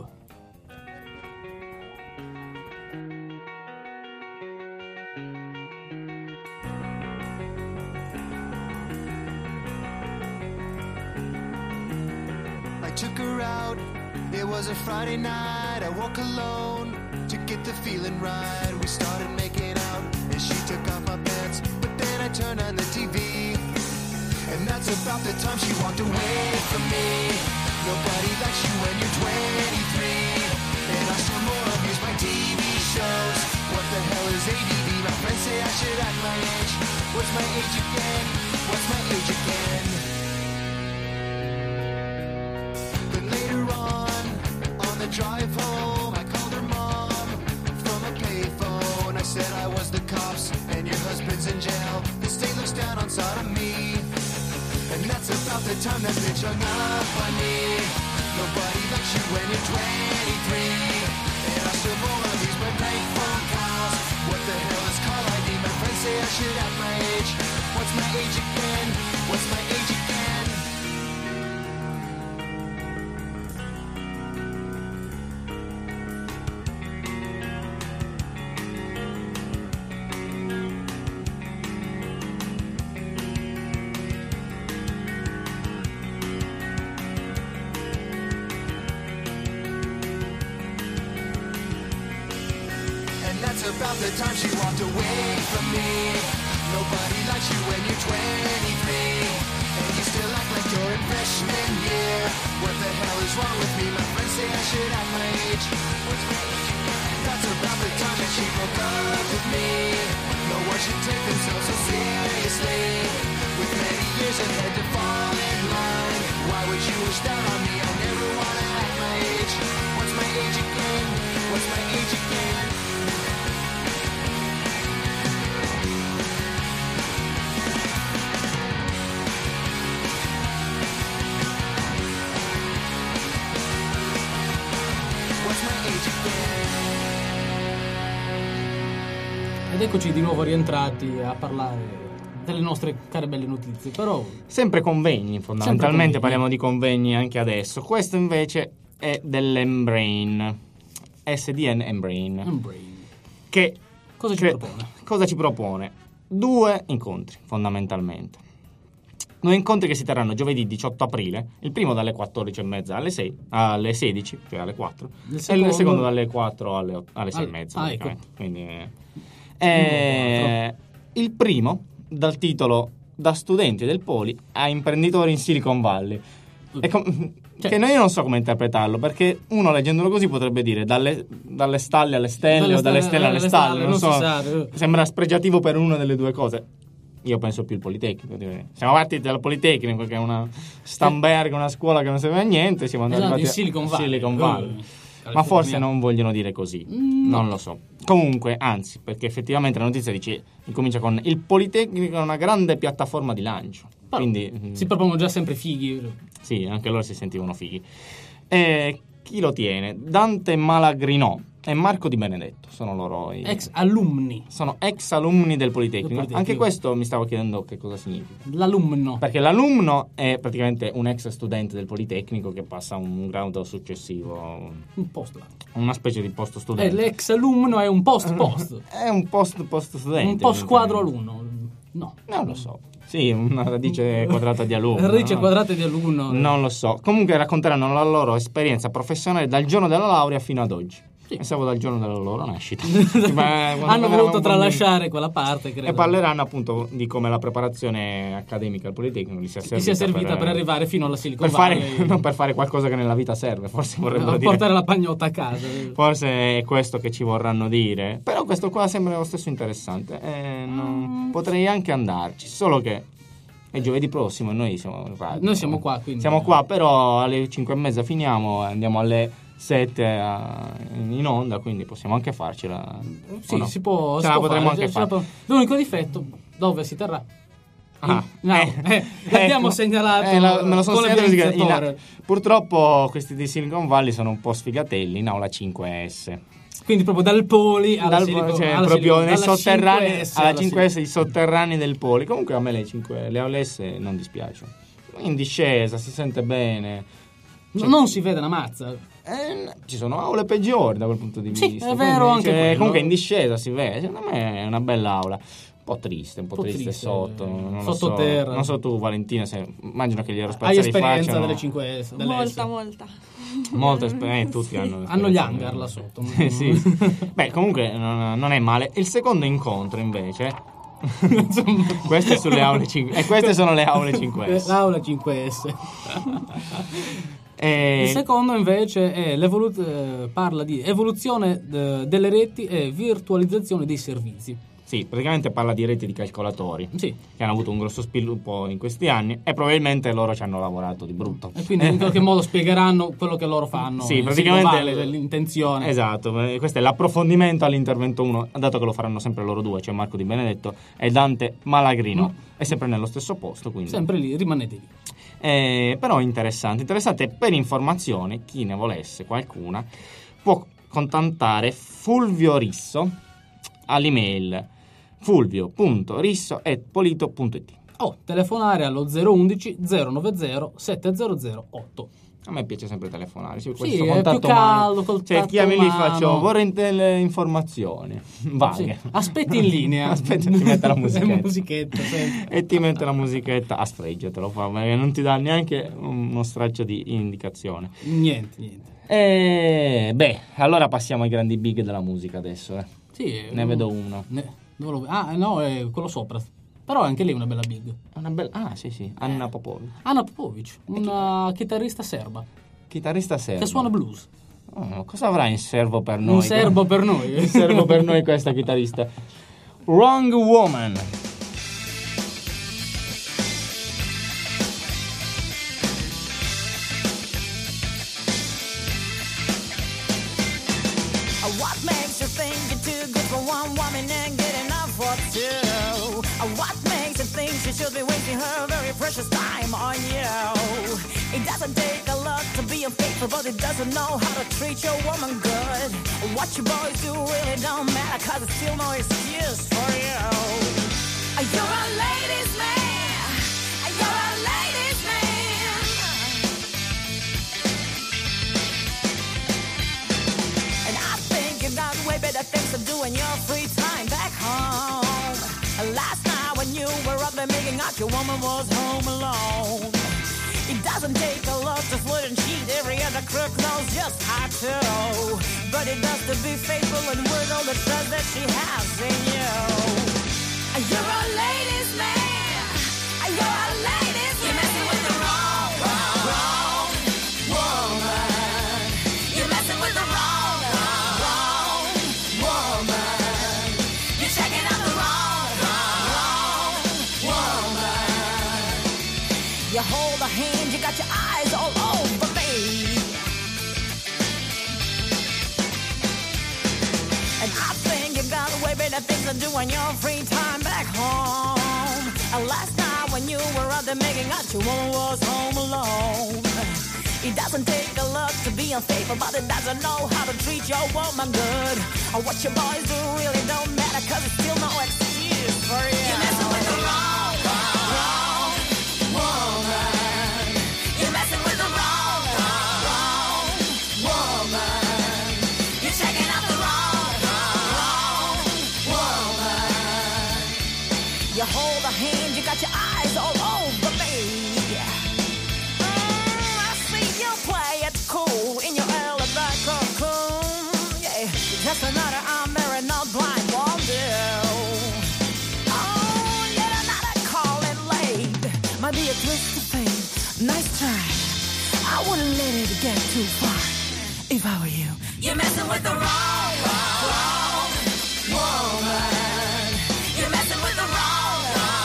I took her out, it was a Friday night, I woke alone to get the feeling right. We started making out and she took off my pants, but then I turned on the TV and that's about the time she walked away from me. Nobody likes you when you're 23 and I still more abuse my TV shows. What the hell is ADD? My friends say I should act my age. What's my age again? What's my age again? Then later on the drive home I called her mom from a payphone. I said I was the cops and your husband's in jail. The state looks down on sodomy, and that's about the time that bitch hung up on me. Nobody likes you when you're 23 and I still wanna use my bank phone calls. What the hell is call ID? My friends say I should act my age. What's my age again? What's my age again? About the time she walked away from me. Nobody likes you when you're 23 and you still act like So in freshman year, what the hell is wrong with me? My friends say I should act my age. That's about the time that she broke up with me. No one should take themselves so seriously. With many years ahead to fall in line, why would you wish that on me? I never wanna act my age. What's my age again? What's my age again? What's my age again? Ed eccoci di nuovo rientrati a parlare delle nostre care belle notizie, però sempre convegni, fondamentalmente Sempre convegni. parliamo di convegni anche adesso. Questo invece è dell'Embrain, SDN Embrain, Embrain. che Cosa ci che- propone? Cosa ci propone? 2 incontri, fondamentalmente. 2 incontri che si terranno giovedì 18 aprile, il primo dalle 14:30 alle 16, cioè alle 4, Il e secondo- il secondo dalle 4 alle 6:30. Ah, ecco. Quindi, il primo dal titolo Da studenti del Poli a imprenditori in Silicon Valley. Cioè- Che io non so come interpretarlo, perché uno leggendolo così potrebbe dire dalle stalle alle stelle o dalle stelle alle stalle, non non so. si sa. Sembra spregiativo per una delle due cose. Io penso più il Politecnico. Direi. Siamo partiti dal Politecnico, che è una Stamberg, una scuola che non serve a niente. Siamo andati Esatto, in arrivati a Silicon Valley. Ma forse non vogliono dire così. Non lo so. Comunque, anzi, perché effettivamente la notizia dice, incomincia con il Politecnico è una grande piattaforma di lancio. Però Quindi si propongono già sempre fighi. sì, anche loro si sentivano fighi. E chi lo tiene? Dante Malagrinò e Marco Di Benedetto sono loro Ex alumni. sono ex alunni del Politecnico. Del Politecnico. Anche questo mi stavo chiedendo che cosa significa. L'alumno. Perché l'alumno è praticamente un ex studente del Politecnico che passa un grado successivo, Un post. una specie di post studente. L'ex alumno è un post. È un post studente. Un post quadro alunno. No. Non lo so. Sì, una radice quadrata di alunno. Radice no? quadrata di alunno. Non lo so. Comunque racconteranno la loro esperienza professionale dal giorno della laurea fino ad oggi. Sì. Pensavo dal giorno della loro nascita. Hanno voluto tralasciare quella parte, credo. E parleranno appunto di come la preparazione accademica al Politecnico gli sia Gli sia servita per arrivare fino alla Silicon per Valley. fare, non per fare qualcosa che nella vita serve, forse vorrebbero a dire. portare la pagnotta a casa. Forse è questo che ci vorranno dire. Però questo qua sembra lo stesso interessante. Potrei anche andarci, solo che è giovedì prossimo e noi siamo in radio. Noi siamo qua, quindi. Siamo qua, però alle 5:30 finiamo, andiamo alle 7 in onda, quindi possiamo anche farcela. Sì, o no? si può. Ce si la può potremmo fare, anche ce la fare. L'unico difetto, dove si terrà? Ah, L'abbiamo segnalato me lo sono con segnato l'evidenziatore. Purtroppo questi di Silicon Valley sono un po' sfigatelli in aula 5S. Quindi proprio dal Poli alla Cioè, alla proprio nei dalla sotterranei 5S alla alla 5S, i sotterranei del Poli. Comunque a me le aule S non dispiacciono. In discesa si sente bene. Non si vede una mazza. Ci sono aule peggiori da quel punto di Sì, vista. è vero, Quindi, anche quello. comunque in discesa si vede. Secondo me è una bella aula. Un po' triste triste, sotto. Non lo sottoterra. so. Non so tu, Valentina, immagino che gli Hai aerospaziali esperienza facciano delle 5S? Delle S. Molta. molta esperienza. Tutti hanno Hanno gli esperienza. hangar là sotto. Sì. Beh, comunque non è male. Il secondo incontro invece queste sulle aule 5 e queste sono le aule 5S. L'aula 5S. E Il secondo invece è parla di evoluzione delle reti e virtualizzazione dei servizi. sì, praticamente parla di reti di calcolatori Sì. che hanno avuto un grosso sviluppo in questi anni e probabilmente loro ci hanno lavorato di brutto. E quindi in qualche modo spiegheranno quello che loro fanno. Sì, in praticamente Silicon Valley, l'intenzione. Esatto, questo è l'approfondimento all'intervento 1, dato che lo faranno sempre loro due, cioè Marco Di Benedetto e Dante Malagrino, è sempre nello stesso posto, quindi. Sempre lì, rimanete lì. Però interessante per informazioni, chi ne volesse qualcuna, può contattare Fulvio Risso all'email fulvio.risso@polito.it. Telefonare allo 011 090 7008. A me piace sempre telefonare, sì, Sì, questo è contatto più caldo, umano. col Cioè, tatto chiami lì, umano. faccio, vorrei delle informazioni vaghe. Sì. Aspetti in linea. Aspetta, ti mette la musichetta. musichetta, sì. E ti mette la musichetta a sfregio, te lo fa, perché non ti dà neanche uno straccio di indicazione. Niente. Allora passiamo ai grandi big della musica adesso. Sì, Ne vedo uno. dove no, è quello sopra. Però anche lei è una bella big. Sì, Anna Popovic. Anna Popovic, una chitarrista serba Chitarrista serba. che suona blues. Oh, cosa avrà in serbo per noi? Un serbo per noi. In serbo per noi questa chitarrista. Wrong Woman. What makes you think you're too good for one woman and good enough for two? What makes you think she should be wasting her very precious time on you? It doesn't take a lot to be unfaithful, but it doesn't know how to treat your woman good. What you boys do really don't matter, cause it's still no excuse for you. You're a ladies' man. You're a ladies' man. And I think you got way better things to do in your free time back home. Last night when you were up there making out, your woman was home alone. It doesn't take a lot to flirt and cheat. Every other crook knows just how to. But it does to be faithful and worth all the trust that she has in you. You're a ladies' man. You're a ladies' man. You're messing with the wrong woman. You're messing with the wrong woman. You're checking out the wrong woman. You hold her hand, you got your eyes all over me. And I think you got way better things to do on your free time back home. And last night when you were out there making out, your woman was home alone. It doesn't take a lot to be unfaithful, but it doesn't know how to treat your woman good. Or what your boys do really don't matter, cause it's still no excuse for you. You're messing with the wrong woman. You're messing with the wrong woman. You're checking out the wrong woman. You hold her hand, you got your eyes all over me. I see you play it cool in your alibi cocoon. Yeah, just another I'm married, not blind, won't do. Oh, yet another call it late. Might be a twist of fate. Nice try. I wouldn't let it get too far if I were you. You're messing with the wrong woman. You're messing with the wrong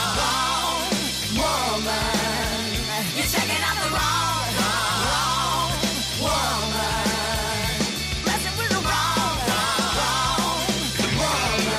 woman. You're checking out the wrong woman. Messing with the wrong woman.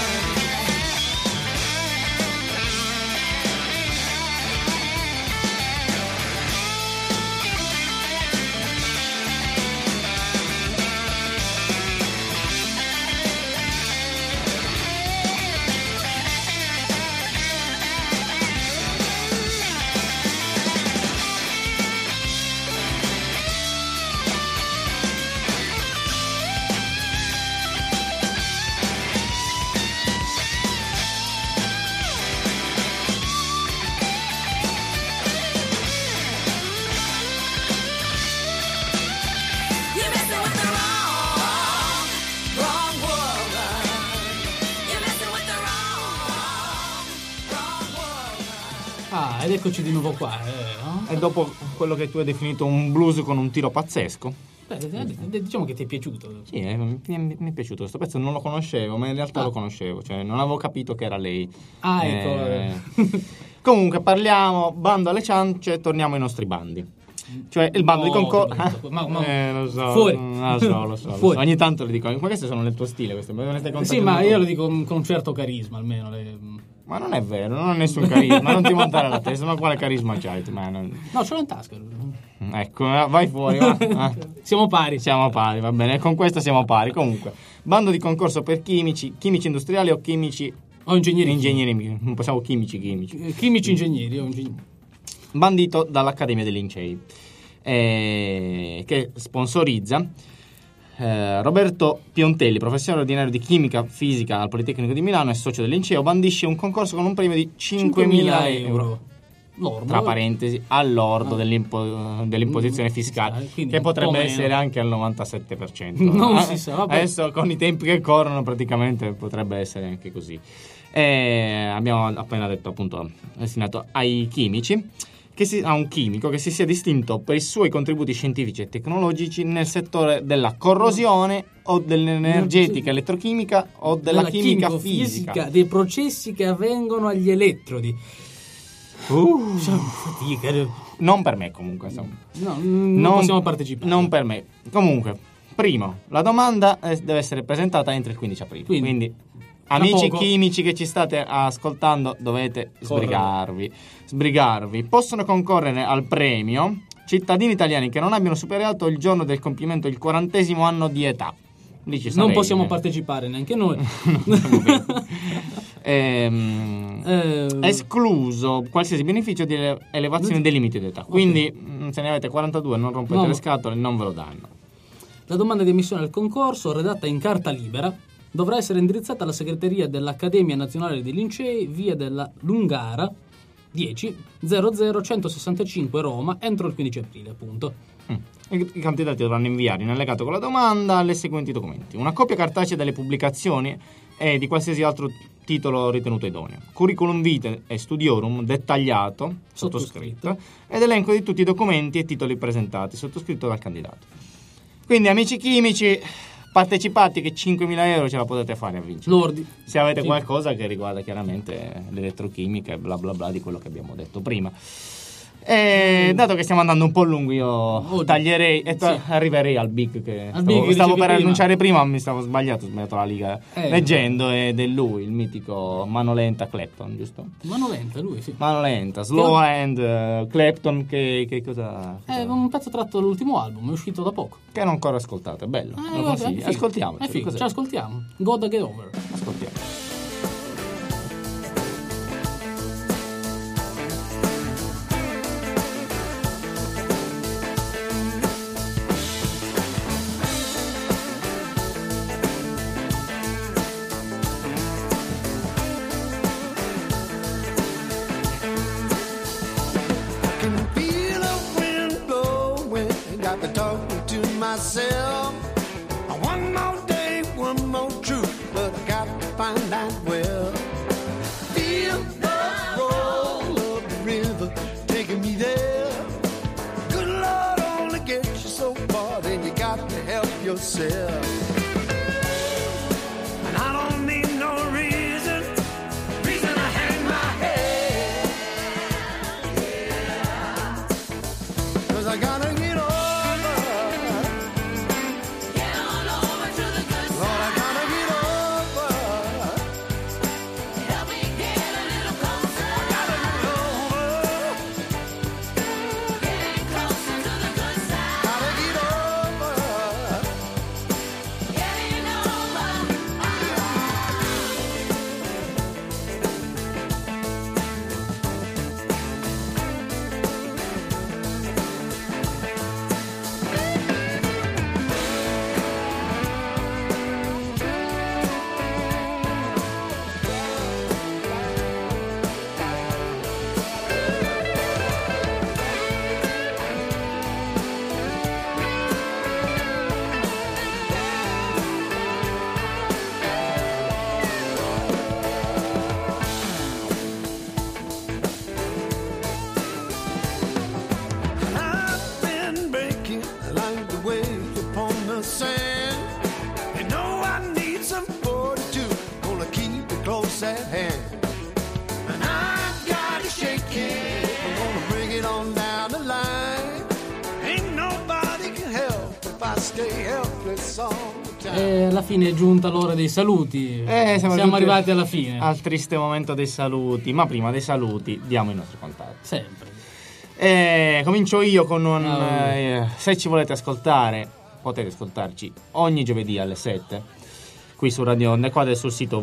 You're messing with the wrong woman. You're messing with the wrong woman. Ed eccoci di nuovo qua. No? E dopo quello che tu hai definito un blues con un tiro pazzesco. Diciamo che ti è piaciuto. Sì, mi è piaciuto questo pezzo, non lo conoscevo, ma in realtà lo conoscevo, cioè non avevo capito che era lei. Ecco. Comunque parliamo, bando alle ciance, torniamo ai nostri bandi. Cioè il bando di concorso. Lo so. Fuori. Lo so. Fuori. Ogni tanto le dico, ma queste sono nel tuo stile, queste me ne stai Sì, ma io lo dico con un certo carisma almeno. Ma non è vero, non ho nessun carisma, non ti montare la testa, ma quale carisma c'hai? No, ce l'ho in tasca. Ecco, vai fuori, va. Siamo pari. Siamo pari, va bene, con questa siamo pari. Comunque, bando di concorso per chimici industriali o chimici O ingegneri, non possiamo chimici. Chimici ingegneri. Bandito dall'Accademia dei Lincei, che sponsorizza Roberto Piontelli, professore ordinario di chimica fisica al Politecnico di Milano e socio del Linceo, bandisce un concorso con un premio di 5.000 euro. Lordo. Tra parentesi, all'ordo dell'imposizione fiscale, che potrebbe essere anche al 97%. Non si sa, vabbè. Adesso con i tempi che corrono praticamente potrebbe essere anche così. Abbiamo appena detto, appunto, destinato ai chimici, a un chimico che si sia distinto per i suoi contributi scientifici e tecnologici nel settore della corrosione o dell'energetica elettrochimica o della chimica fisica, dei processi che avvengono agli elettrodi. Fatica. Non per me, comunque, insomma. No, non possiamo partecipare. Non per me. Comunque, primo, la domanda deve essere presentata entro il 15 aprile. Quindi amici chimici che ci state ascoltando, dovete sbrigarvi. Possono concorrere al premio cittadini italiani che non abbiano superato il giorno del compimento il 40° anno di età. Lì ci non possiamo partecipare neanche noi. Escluso qualsiasi beneficio di elevazione dei limiti d'età. Quindi se ne avete 42 non rompete le scatole, non ve lo danno. La domanda di ammissione al concorso, redatta in carta libera, dovrà essere indirizzata alla segreteria dell'Accademia Nazionale dei Lincei, via della Lungara 10 00165 Roma, entro il 15 aprile, appunto. I candidati dovranno inviare in allegato con la domanda le seguenti documenti: una copia cartacea delle pubblicazioni e di qualsiasi altro titolo ritenuto idoneo, curriculum vitae e studiorum dettagliato, sottoscritto, ed elenco di tutti i documenti e titoli presentati, sottoscritto dal candidato. Quindi, amici chimici, partecipate, che 5.000 euro ce la potete fare a vincere. Lordi. Se avete qualcosa che riguarda chiaramente l'elettrochimica e bla bla bla di quello che abbiamo detto prima. Dato che stiamo andando un po' lunghi, io taglierei e arriverei al big che stavo per annunciare prima, mi stavo sbagliato la liga leggendo, ed è lui, il mitico Mano Lenta Clapton, giusto? Mano Lenta, lui, sì. Mano Lenta, Slow Hand, Clapton, che cosa? È un pezzo tratto dall'ultimo album, è uscito da poco. Che non ho ancora ascoltato, è bello, lo consiglio. Ascoltiamo. Ci ascoltiamo. Gotta Get Over. Ascoltiamo. Myself, one more day, one more truth, but I got to find out well. Feel the roll of the river taking me there. Good Lord only gets you so far, then you got to help yourself. And I don't need no reason to hang my head. 'Cause I gotta get on. At hand. And I got it shaking. I'm gonna bring it on down the line. Ain't nobody can help if I stay helpless all the time. E alla fine è giunta l'ora dei saluti. Siamo arrivati alla fine. Al triste momento dei saluti. Ma prima dei saluti diamo i nostri contatti. Sempre. Comincio io con un se ci volete ascoltare, potete ascoltarci ogni giovedì alle 7 qui su Radio Onde Quadre, sul sito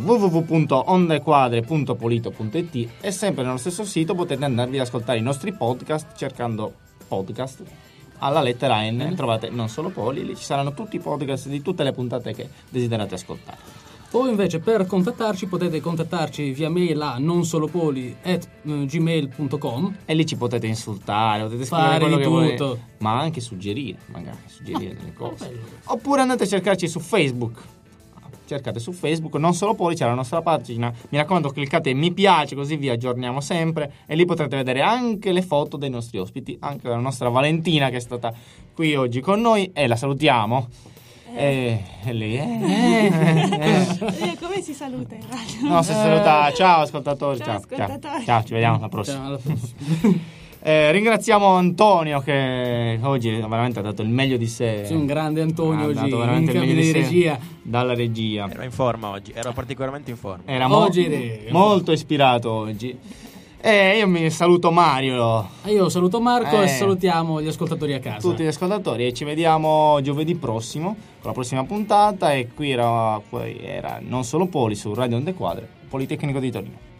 www.ondequadre.polito.it, e sempre nello stesso sito potete andarvi ad ascoltare i nostri podcast cercando podcast alla lettera N. Trovate Non Solo Poli, lì ci saranno tutti i podcast di tutte le puntate che desiderate ascoltare. O invece per contattarci potete contattarci via mail a nonsolopoli@gmail.com, e lì ci potete insultare, potete scrivere quello che volete, ma anche suggerire delle cose. Oppure andate a cercarci su Facebook. cercate su Facebook, non solo Poli, c'è la nostra pagina, mi raccomando cliccate mi piace, così vi aggiorniamo sempre, e lì potrete vedere anche le foto dei nostri ospiti, anche la nostra Valentina che è stata qui oggi con noi, e la salutiamo. E lei come si saluta in radio? No, si saluta. Ciao ascoltatori. Ciao, ascoltatori. Ciao, ci vediamo alla prossima. Ciao, alla prossima. Ringraziamo Antonio che oggi veramente ha dato il meglio di sé. Sì, un grande Antonio oggi in cabina di regia. Dalla regia. Ero in forma oggi, ero particolarmente in forma. Era oggi molto ispirato oggi. Io mi saluto Mario. Io saluto Marco e salutiamo gli ascoltatori a casa. Tutti gli ascoltatori, e ci vediamo giovedì prossimo con la prossima puntata. E qui era non solo Poli su Radio Onde Quadre, Politecnico di Torino.